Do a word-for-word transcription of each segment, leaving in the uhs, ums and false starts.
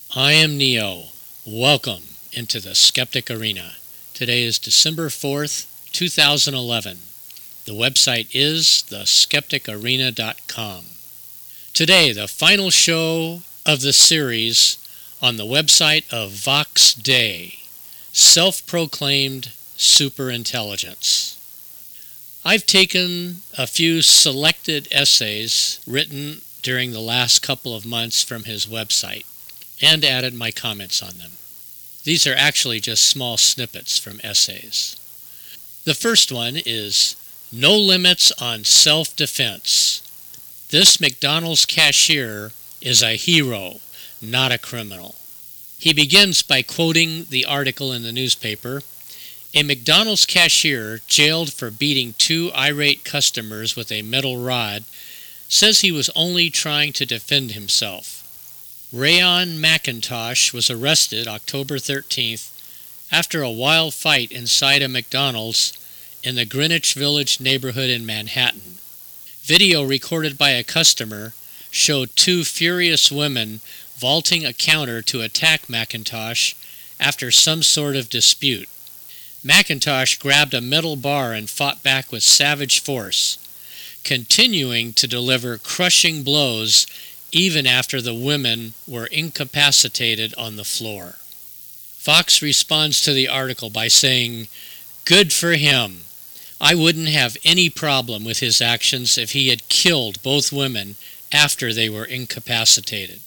I am Neo. Welcome into the Skeptic Arena. Today is December fourth, two thousand eleven. The website is the skeptic arena dot com. Today, the final show of the series on the website of Vox Day, Self-Proclaimed Superintelligence. I've taken a few selected essays written during the last couple of months from his website and added my comments on them. These are actually just small snippets from essays. The first one is No Limits on Self-Defense. This McDonald's cashier is a hero, not a criminal. He begins by quoting the article in the newspaper. A McDonald's cashier jailed for beating two irate customers with a metal rod says he was only trying to defend himself. Rayon McIntosh was arrested October thirteenth after a wild fight inside a McDonald's in the Greenwich Village neighborhood in Manhattan. Video recorded by a customer showed two furious women vaulting a counter to attack McIntosh after some sort of dispute. McIntosh grabbed a metal bar and fought back with savage force, continuing to deliver crushing blows even after the women were incapacitated on the floor. Vox responds to the article by saying, "Good for him. I wouldn't have any problem with his actions if he had killed both women after they were incapacitated."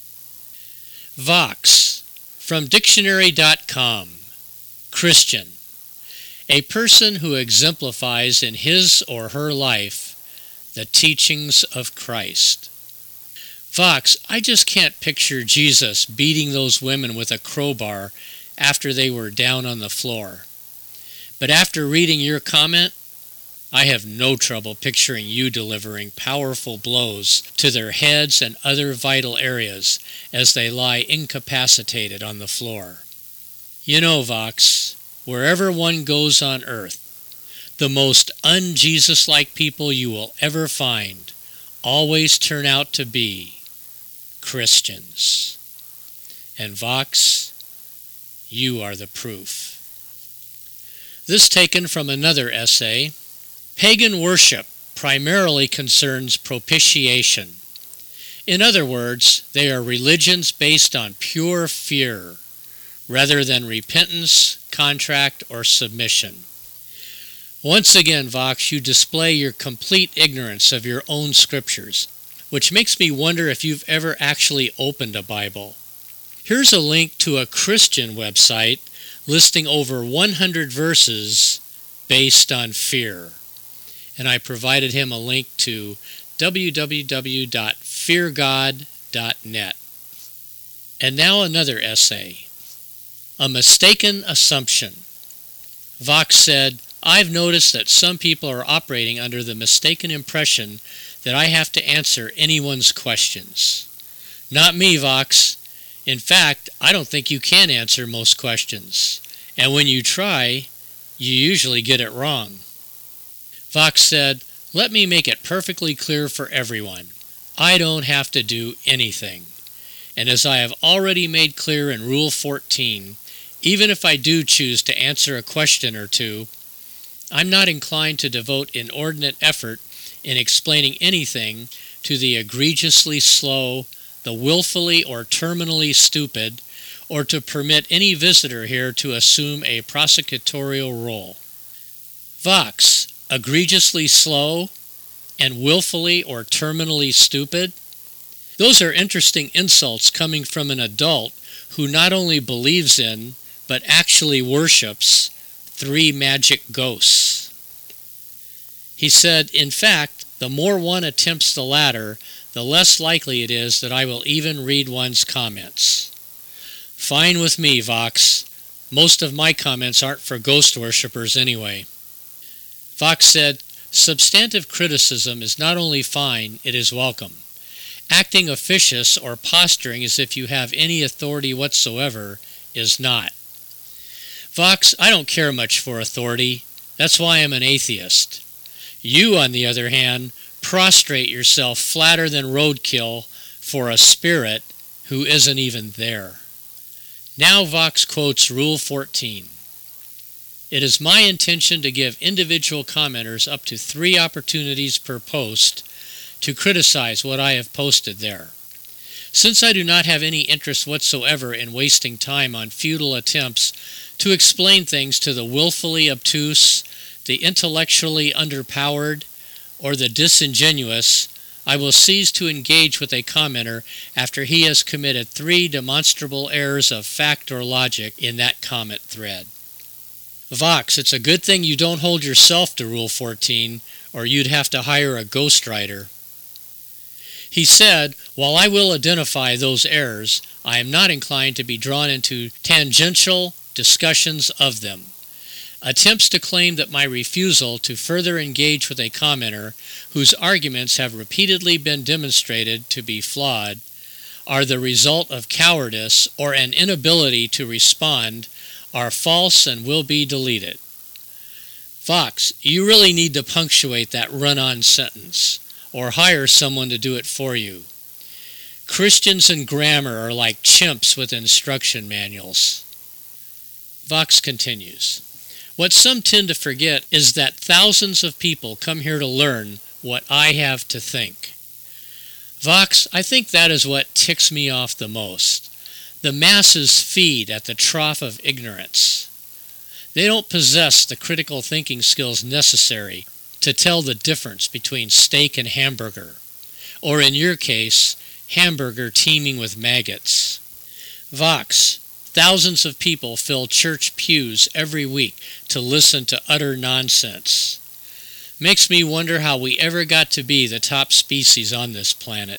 Vox, from dictionary dot com, Christian, a person who exemplifies in his or her life the teachings of Christ. Vox, I just can't picture Jesus beating those women with a crowbar after they were down on the floor. But after reading your comment, I have no trouble picturing you delivering powerful blows to their heads and other vital areas as they lie incapacitated on the floor. You know, Vox, wherever one goes on earth, the most un-Jesus-like people you will ever find always turn out to be Christians. And Vox, you are the proof. This taken from another essay. Pagan worship primarily concerns propitiation. In other words, they are religions based on pure fear, rather than repentance, contract, or submission. Once again, Vox, you display your complete ignorance of your own scriptures, which makes me wonder if you've ever actually opened a Bible. Here's a link to a Christian website listing over one hundred verses based on fear. And I provided him a link to w w w dot fear god dot net. And now another essay. A mistaken assumption. Vox said, I've noticed that some people are operating under the mistaken impression that I have to answer anyone's questions. Not me, Vox. In fact, I don't think you can answer most questions. And when you try, you usually get it wrong. Vox said, let me make it perfectly clear for everyone. I don't have to do anything. And as I have already made clear in Rule fourteen, even if I do choose to answer a question or two, I'm not inclined to devote inordinate effort in explaining anything to the egregiously slow, the willfully or terminally stupid, or to permit any visitor here to assume a prosecutorial role. Vox, egregiously slow and willfully or terminally stupid? Those are interesting insults coming from an adult who not only believes in, but actually worships three magic ghosts. He said, in fact, the more one attempts the latter, the less likely it is that I will even read one's comments. Fine with me, Vox. Most of my comments aren't for ghost worshippers anyway. Vox said, substantive criticism is not only fine, it is welcome. Acting officious or posturing as if you have any authority whatsoever is not. Vox, I don't care much for authority. That's why I'm an atheist. You, on the other hand, prostrate yourself flatter than roadkill for a spirit who isn't even there. Now Vox quotes Rule fourteen. It is my intention to give individual commenters up to three opportunities per post to criticize what I have posted there. Since I do not have any interest whatsoever in wasting time on futile attempts to explain things to the willfully obtuse, the intellectually underpowered, or the disingenuous, I will cease to engage with a commenter after he has committed three demonstrable errors of fact or logic in that comment thread. Vox, it's a good thing you don't hold yourself to Rule fourteen, or you'd have to hire a ghostwriter. He said, while I will identify those errors, I am not inclined to be drawn into tangential discussions of them. Attempts to claim that my refusal to further engage with a commenter whose arguments have repeatedly been demonstrated to be flawed are the result of cowardice or an inability to respond are false and will be deleted. Vox, you really need to punctuate that run-on sentence, or hire someone to do it for you. Christians and grammar are like chimps with instruction manuals. Vox continues, what some tend to forget is that thousands of people come here to learn what I have to think. Vox, I think that is what ticks me off the most. The masses feed at the trough of ignorance. They don't possess the critical thinking skills necessary to tell the difference between steak and hamburger, or in your case, hamburger teeming with maggots. Vox, thousands of people fill church pews every week to listen to utter nonsense. Makes me wonder how we ever got to be the top species on this planet.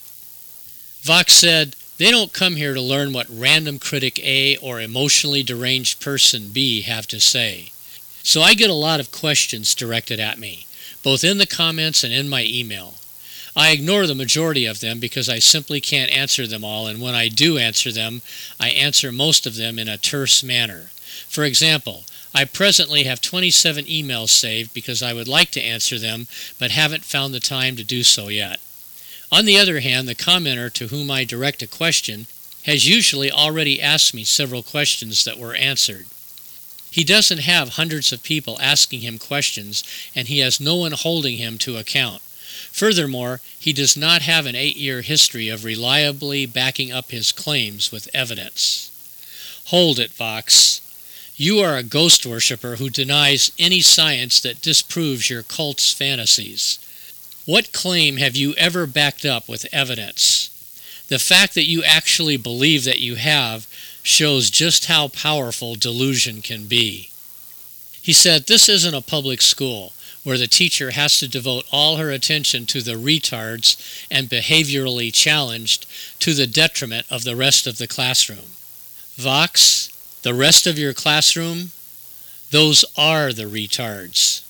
Vox said, they don't come here to learn what random critic A or emotionally deranged person B have to say. So I get a lot of questions directed at me, both in the comments and in my email. I ignore the majority of them because I simply can't answer them all, and when I do answer them, I answer most of them in a terse manner. For example, I presently have twenty-seven emails saved because I would like to answer them, but haven't found the time to do so yet. On the other hand, the commenter to whom I direct a question has usually already asked me several questions that were answered. He doesn't have hundreds of people asking him questions, and he has no one holding him to account. Furthermore, he does not have an eight-year history of reliably backing up his claims with evidence. Hold it, Vox. You are a ghost worshipper who denies any science that disproves your cult's fantasies. What claim have you ever backed up with evidence? The fact that you actually believe that you have shows just how powerful delusion can be. He said, this isn't a public school where the teacher has to devote all her attention to the retards and behaviorally challenged to the detriment of the rest of the classroom. Vox, the rest of your classroom, those are the retards.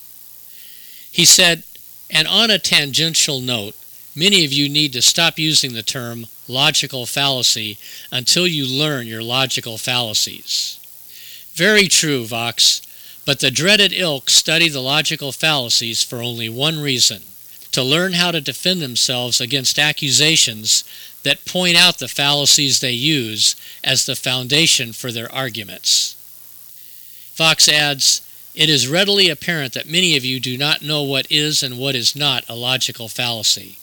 He said, and on a tangential note, many of you need to stop using the term logical fallacy until you learn your logical fallacies. Very true, Vox, but the dreaded ilk study the logical fallacies for only one reason, to learn how to defend themselves against accusations that point out the fallacies they use as the foundation for their arguments. Vox adds, it is readily apparent that many of you do not know what is and what is not a logical fallacy.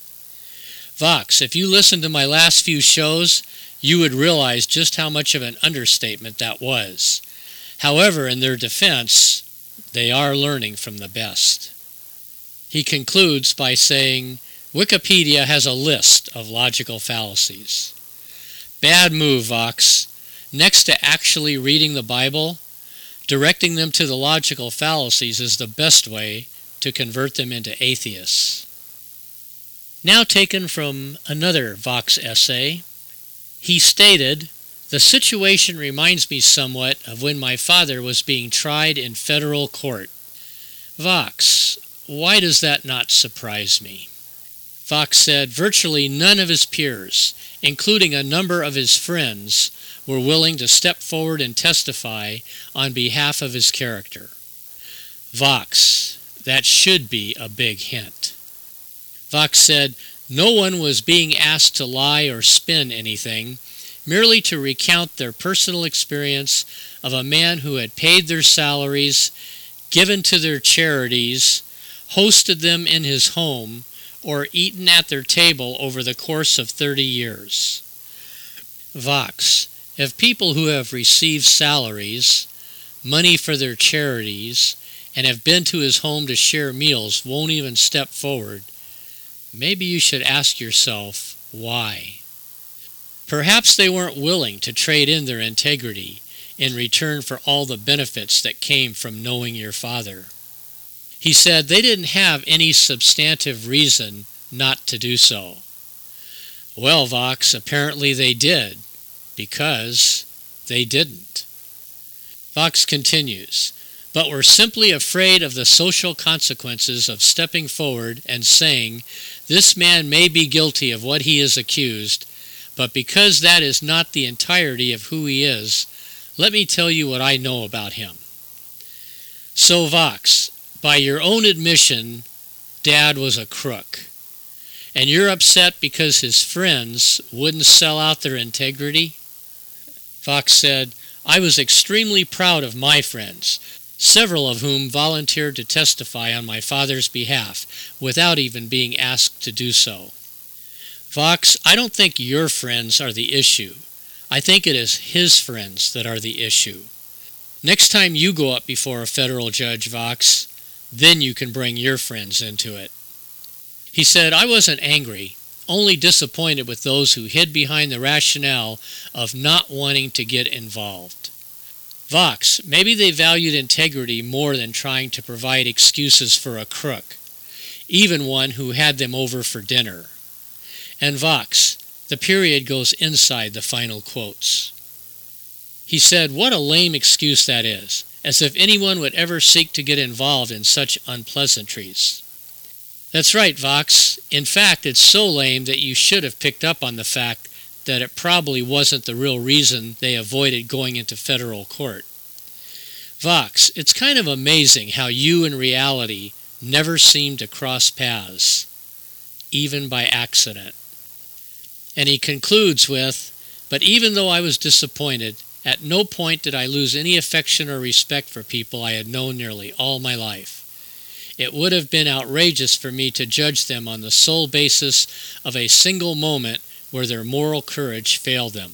Vox, if you listened to my last few shows, you would realize just how much of an understatement that was. However, in their defense, they are learning from the best. He concludes by saying, Wikipedia has a list of logical fallacies. Bad move, Vox. Next to actually reading the Bible, directing them to the logical fallacies is the best way to convert them into atheists. Now taken from another Vox essay, he stated, the situation reminds me somewhat of when my father was being tried in federal court. Vox, why does that not surprise me? Vox said virtually none of his peers, including a number of his friends, were willing to step forward and testify on behalf of his character. Vox, that should be a big hint. Vox said no one was being asked to lie or spin anything, merely to recount their personal experience of a man who had paid their salaries, given to their charities, hosted them in his home, or eaten at their table over the course of thirty years. Vox, if people who have received salaries, money for their charities, and have been to his home to share meals won't even step forward, maybe you should ask yourself why. Perhaps they weren't willing to trade in their integrity in return for all the benefits that came from knowing your Father. He said they didn't have any substantive reason not to do so. Well, Vox, apparently they did, because they didn't. Vox continues, but were simply afraid of the social consequences of stepping forward and saying, this man may be guilty of what he is accused, but because that is not the entirety of who he is, let me tell you what I know about him. So, Vox, by your own admission, Dad was a crook. And you're upset because his friends wouldn't sell out their integrity? Vox said, I was extremely proud of my friends, several of whom volunteered to testify on my father's behalf without even being asked to do so. Vox, I don't think your friends are the issue. I think it is his friends that are the issue. Next time you go up before a federal judge, Vox, then you can bring your friends into it. He said, I wasn't angry, only disappointed with those who hid behind the rationale of not wanting to get involved. Vox, maybe they valued integrity more than trying to provide excuses for a crook, even one who had them over for dinner. And Vox, the period goes inside the final quotes. He said, what a lame excuse that is, as if anyone would ever seek to get involved in such unpleasantries. That's right, Vox. In fact, it's so lame that you should have picked up on the fact that it probably wasn't the real reason they avoided going into federal court. Vox, it's kind of amazing how you in reality never seem to cross paths, even by accident. And he concludes with, but even though I was disappointed, at no point did I lose any affection or respect for people I had known nearly all my life. It would have been outrageous for me to judge them on the sole basis of a single moment where their moral courage failed them.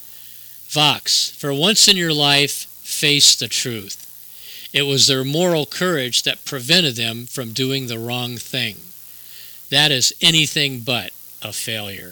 Vox, for once in your life, face the truth. It was their moral courage that prevented them from doing the wrong thing. That is anything but a failure.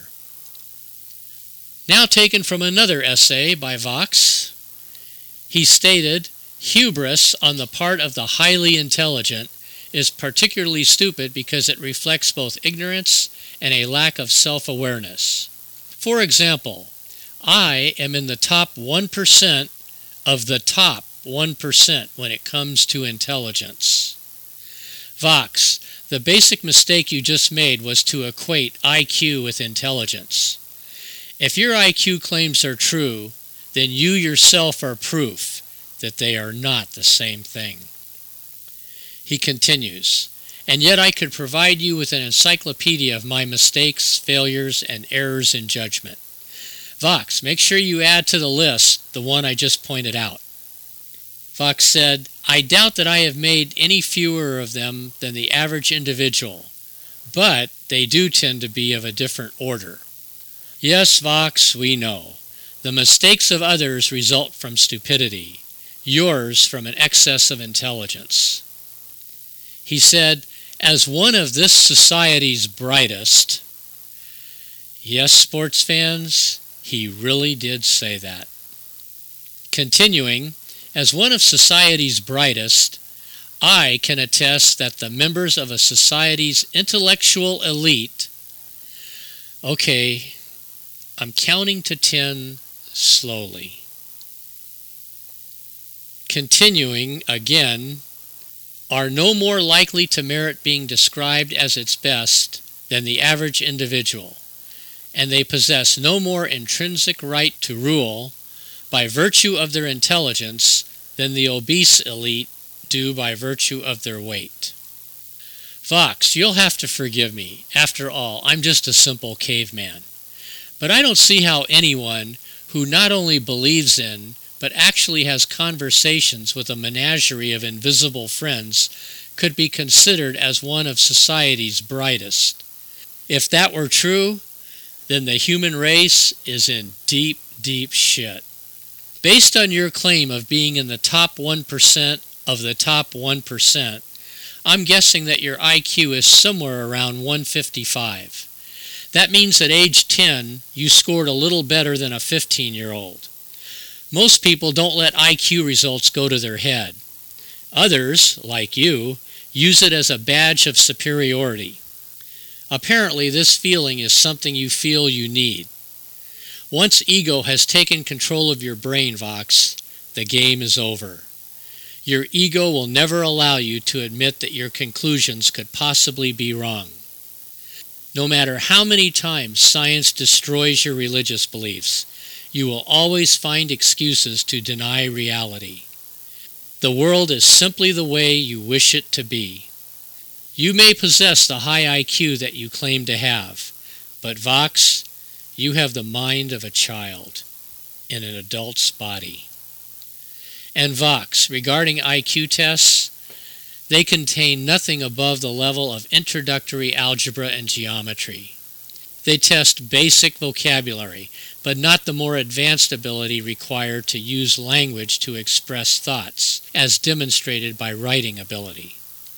Now taken from another essay by Vox, he stated, hubris on the part of the highly intelligent is particularly stupid because it reflects both ignorance and a lack of self-awareness. For example, I am in the top one percent of the top one percent when it comes to intelligence. Vox, the basic mistake you just made was to equate I Q with intelligence. If your I Q claims are true, then you yourself are proof that they are not the same thing. He continues, and yet I could provide you with an encyclopedia of my mistakes, failures, and errors in judgment. Vox, make sure you add to the list the one I just pointed out. Vox said, I doubt that I have made any fewer of them than the average individual, but they do tend to be of a different order. Yes, Vox, we know. The mistakes of others result from stupidity, yours from an excess of intelligence. He said, as one of this society's brightest, yes, sports fans, he really did say that. Continuing, as one of society's brightest, I can attest that the members of a society's intellectual elite, okay, I'm counting to ten slowly. Continuing again, are no more likely to merit being described as its best than the average individual, and they possess no more intrinsic right to rule by virtue of their intelligence than the obese elite do by virtue of their weight. Vox, you'll have to forgive me. After all, I'm just a simple caveman. But I don't see how anyone who not only believes in, but actually has conversations with a menagerie of invisible friends could be considered as one of society's brightest. If that were true, then the human race is in deep, deep shit. Based on your claim of being in the top one percent of the top one percent, I'm guessing that your I Q is somewhere around one fifty-five. That means at age ten, you scored a little better than a fifteen-year-old. Most people don't let I Q results go to their head. Others, like you, use it as a badge of superiority. Apparently, this feeling is something you feel you need. Once ego has taken control of your brain, Vox, the game is over. Your ego will never allow you to admit that your conclusions could possibly be wrong. No matter how many times science destroys your religious beliefs, you will always find excuses to deny reality. The world is simply the way you wish it to be. You may possess the high I Q that you claim to have, but Vox, you have the mind of a child in an adult's body. And Vox, regarding I Q tests, they contain nothing above the level of introductory algebra and geometry. They test basic vocabulary, but not the more advanced ability required to use language to express thoughts, as demonstrated by writing ability.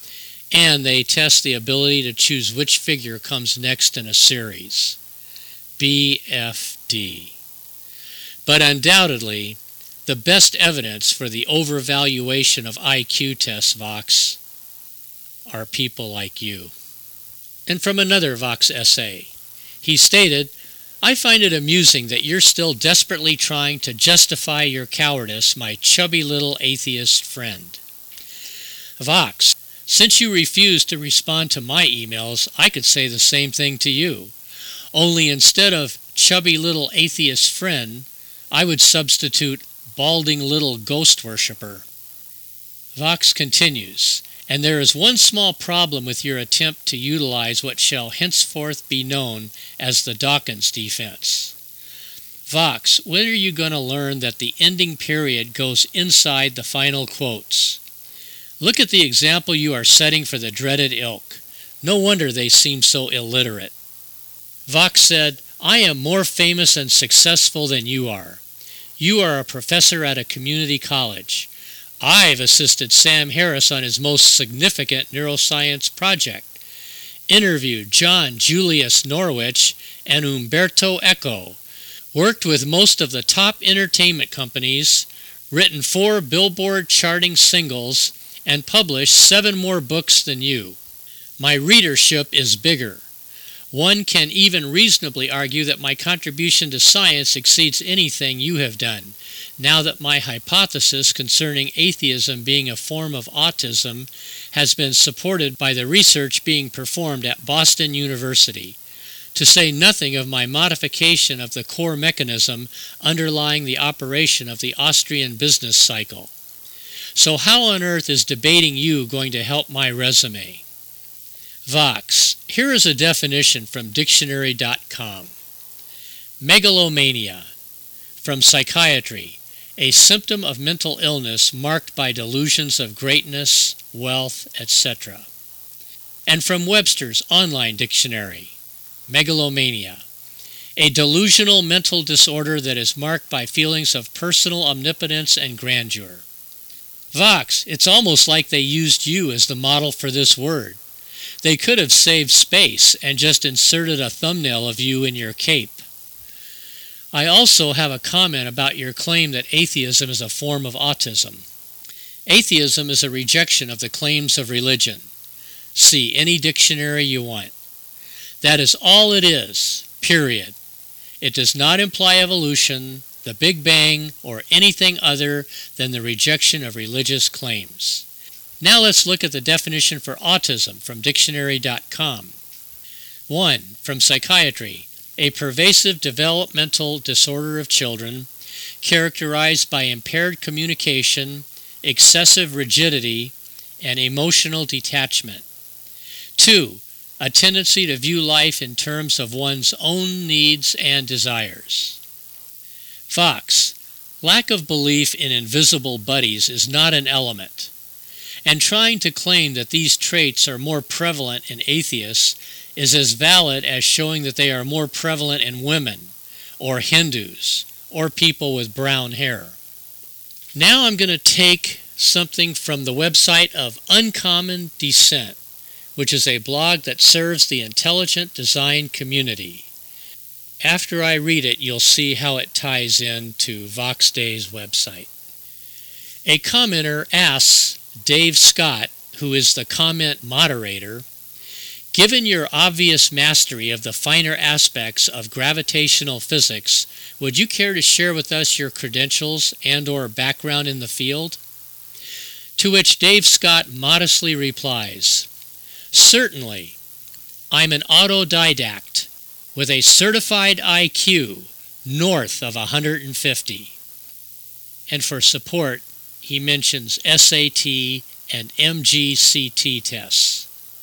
And they test the ability to choose which figure comes next in a series. B F D. But undoubtedly, the best evidence for the overvaluation of I Q tests, Vox, are people like you. And from another Vox essay, he stated, I find it amusing that you're still desperately trying to justify your cowardice, my chubby little atheist friend. Vox, since you refuse to respond to my emails, I could say the same thing to you. Only instead of chubby little atheist friend, I would substitute balding little ghost worshipper. Vox continues, and there is one small problem with your attempt to utilize what shall henceforth be known as the Dawkins defense. Vox, when are you going to learn that the ending period goes inside the final quotes? Look at the example you are setting for the dreaded ilk. No wonder they seem so illiterate. Vox said, I am more famous and successful than you are. You are a professor at a community college. I've assisted Sam Harris on his most significant neuroscience project, interviewed John Julius Norwich and Umberto Eco, worked with most of the top entertainment companies, written four Billboard charting singles, and published seven more books than you. My readership is bigger. One can even reasonably argue that my contribution to science exceeds anything you have done, now that my hypothesis concerning atheism being a form of autism has been supported by the research being performed at Boston University, to say nothing of my modification of the core mechanism underlying the operation of the Austrian business cycle. So how on earth is debating you going to help my resume? Vox, here is a definition from dictionary dot com. Megalomania, from psychiatry, a symptom of mental illness marked by delusions of greatness, wealth, et cetera. And from Webster's online dictionary, megalomania, a delusional mental disorder that is marked by feelings of personal omnipotence and grandeur. Vox, it's almost like they used you as the model for this word. They could have saved space and just inserted a thumbnail of you in your cape. I also have a comment about your claim that atheism is a form of autism. Atheism is a rejection of the claims of religion. See any dictionary you want. That is all it is, period. It does not imply evolution, the Big Bang, or anything other than the rejection of religious claims. Now let's look at the definition for autism from dictionary dot com. one. From psychiatry, a pervasive developmental disorder of children characterized by impaired communication, excessive rigidity, and emotional detachment. two. A tendency to view life in terms of one's own needs and desires. Fox, lack of belief in invisible buddies is not an element, and trying to claim that these traits are more prevalent in atheists is as valid as showing that they are more prevalent in women, or Hindus, or people with brown hair. Now I'm going to take something from the website of Uncommon Descent, which is a blog that serves the intelligent design community. After I read it, you'll see how it ties in to Vox Day's website. A commenter asks Dave Scott, who is the comment moderator, given your obvious mastery of the finer aspects of gravitational physics, would you care to share with us your credentials and or background in the field? To which Dave Scott modestly replies, certainly, I'm an autodidact with a certified I Q north of one hundred fifty. And for support, he mentions S A T and M G C T tests.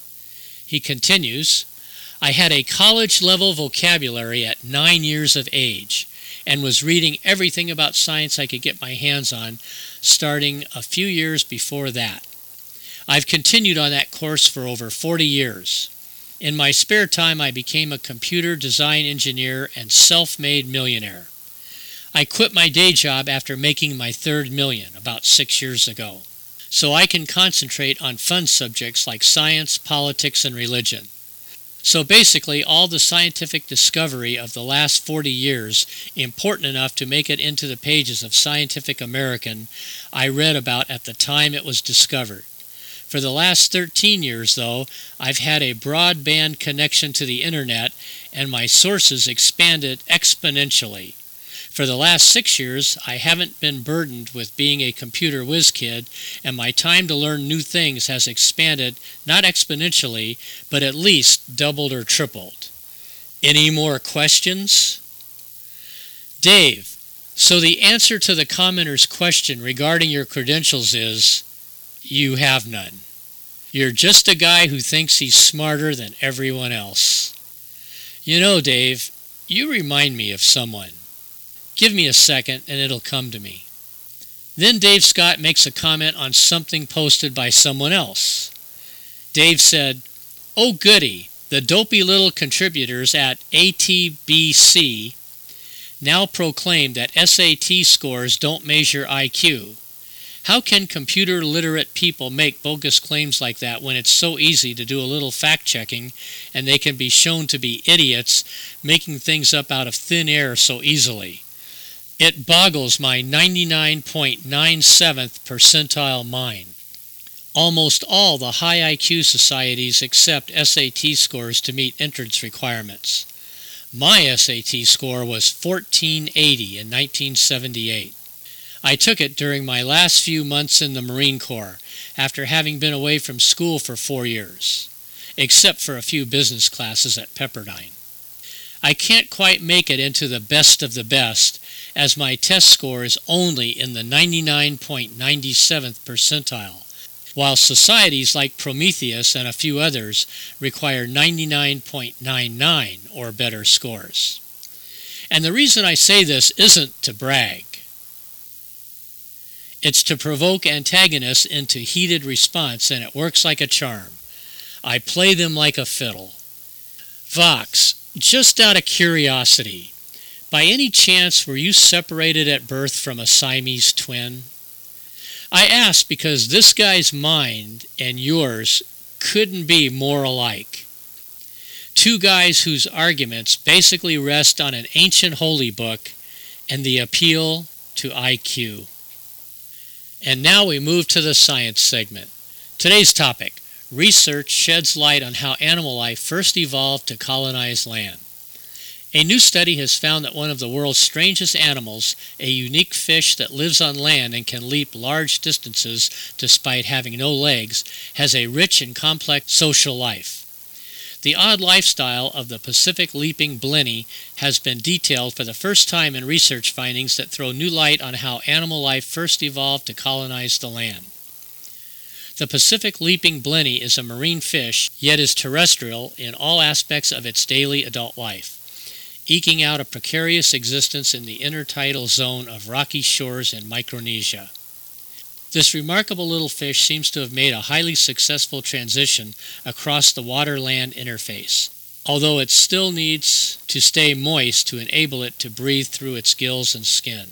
He continues, I had a college-level vocabulary at nine years of age and was reading everything about science I could get my hands on, starting a few years before that. I've continued on that course for over forty years. In my spare time, I became a computer design engineer and self-made millionaire. I quit my day job after making my third million about six years ago, so I can concentrate on fun subjects like science, politics, and religion. So basically, all the scientific discovery of the last forty years, important enough to make it into the pages of Scientific American, I read about at the time it was discovered. For the last thirteen years, though, I've had a broadband connection to the internet, and my sources expanded exponentially. For the last six years, I haven't been burdened with being a computer whiz kid, and my time to learn new things has expanded, not exponentially, but at least doubled or tripled. Any more questions? Dave, so the answer to the commenter's question regarding your credentials is, you have none. You're just a guy who thinks he's smarter than everyone else. You know, Dave, you remind me of someone. Give me a second and it'll come to me. Then Dave Scott makes a comment on something posted by someone else. Dave said, oh goody, the dopey little contributors at A T B C now proclaim that S A T scores don't measure I Q. How can computer literate people make bogus claims like that when it's so easy to do a little fact checking and they can be shown to be idiots making things up out of thin air so easily? It boggles my ninety-nine point nine seventh percentile mind. Almost all the high I Q societies accept S A T scores to meet entrance requirements. My S A T score was fourteen eighty in nineteen seventy-eight. I took it during my last few months in the Marine Corps, after having been away from school for four years, except for a few business classes at Pepperdine. I can't quite make it into the best of the best, as my test score is only in the ninety-nine point nine seventh percentile, while societies like Prometheus and a few others require ninety-nine point nine nine or better scores. And the reason I say this isn't to brag. It's to provoke antagonists into heated response, and it works like a charm. I play them like a fiddle. Vox, just out of curiosity, by any chance were you separated at birth from a Siamese twin? I ask because this guy's mind and yours couldn't be more alike. Two guys whose arguments basically rest on an ancient holy book and the appeal to I Q. And now we move to the science segment. Today's topic, research sheds light on how animal life first evolved to colonize land. A new study has found that one of the world's strangest animals, a unique fish that lives on land and can leap large distances despite having no legs, has a rich and complex social life. The odd lifestyle of the Pacific leaping blenny has been detailed for the first time in research findings that throw new light on how animal life first evolved to colonize the land. The Pacific leaping blenny is a marine fish, yet is terrestrial in all aspects of its daily adult life. eking out a precarious existence in the intertidal zone of rocky shores in Micronesia. This remarkable little fish seems to have made a highly successful transition across the water-land interface, although it still needs to stay moist to enable it to breathe through its gills and skin.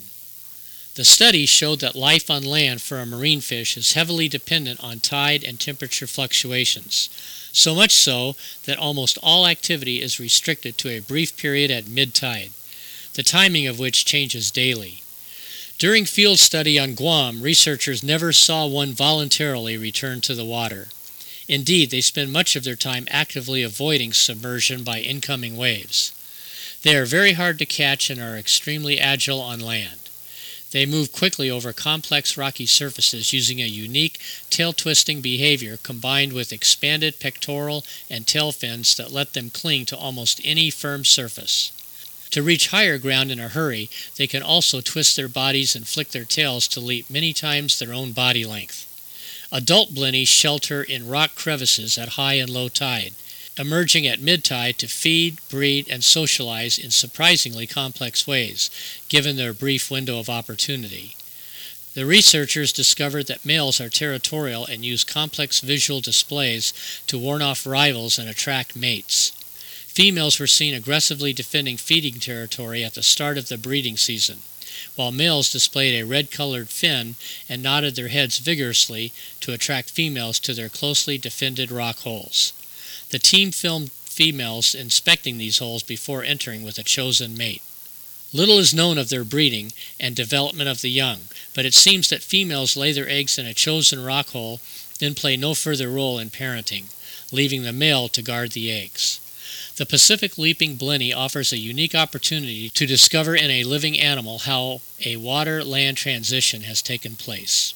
The study showed that life on land for a marine fish is heavily dependent on tide and temperature fluctuations, so much so that almost all activity is restricted to a brief period at mid-tide, the timing of which changes daily. During field study on Guam, researchers never saw one voluntarily return to the water. Indeed, they spend much of their time actively avoiding submersion by incoming waves. They are very hard to catch and are extremely agile on land. They move quickly over complex rocky surfaces using a unique tail-twisting behavior combined with expanded pectoral and tail fins that let them cling to almost any firm surface. To reach higher ground in a hurry, they can also twist their bodies and flick their tails to leap many times their own body length. Adult blennies shelter in rock crevices at high and low tide, emerging at mid-tide to feed, breed, and socialize in surprisingly complex ways, given their brief window of opportunity. The researchers discovered that males are territorial and use complex visual displays to warn off rivals and attract mates. Females were seen aggressively defending feeding territory at the start of the breeding season, while males displayed a red-colored fin and nodded their heads vigorously to attract females to their closely defended rock holes. The team filmed females inspecting these holes before entering with a chosen mate. Little is known of their breeding and development of the young, but it seems that females lay their eggs in a chosen rock hole, then play no further role in parenting, leaving the male to guard the eggs. The Pacific leaping blenny offers a unique opportunity to discover in a living animal how a water-land transition has taken place.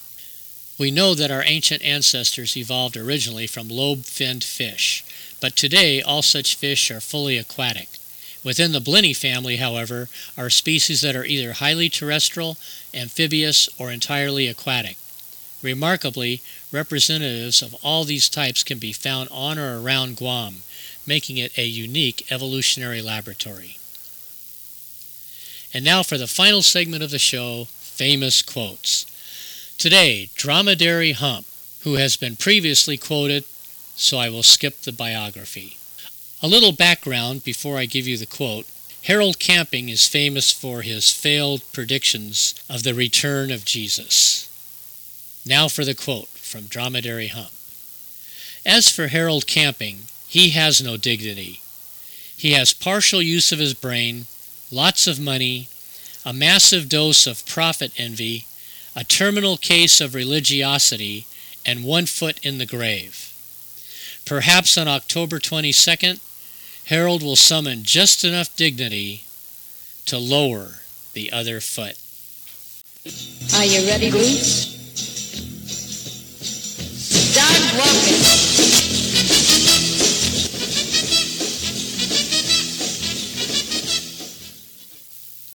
We know that our ancient ancestors evolved originally from lobe-finned fish, but today all such fish are fully aquatic. Within the blenny family, however, are species that are either highly terrestrial, amphibious, or entirely aquatic. Remarkably, representatives of all these types can be found on or around Guam, making it a unique evolutionary laboratory. And now for the final segment of the show, famous quotes. Today, Dromedary Hump, who has been previously quoted, so I will skip the biography. A little background before I give you the quote. Harold Camping is famous for his failed predictions of the return of Jesus. Now for the quote from Dromedary Hump. As for Harold Camping, he has no dignity. He has partial use of his brain, lots of money, a massive dose of profit envy, a terminal case of religiosity, and one foot in the grave. Perhaps on October twenty-second, Harold will summon just enough dignity to lower the other foot. Are you ready, Bruce? Start walking.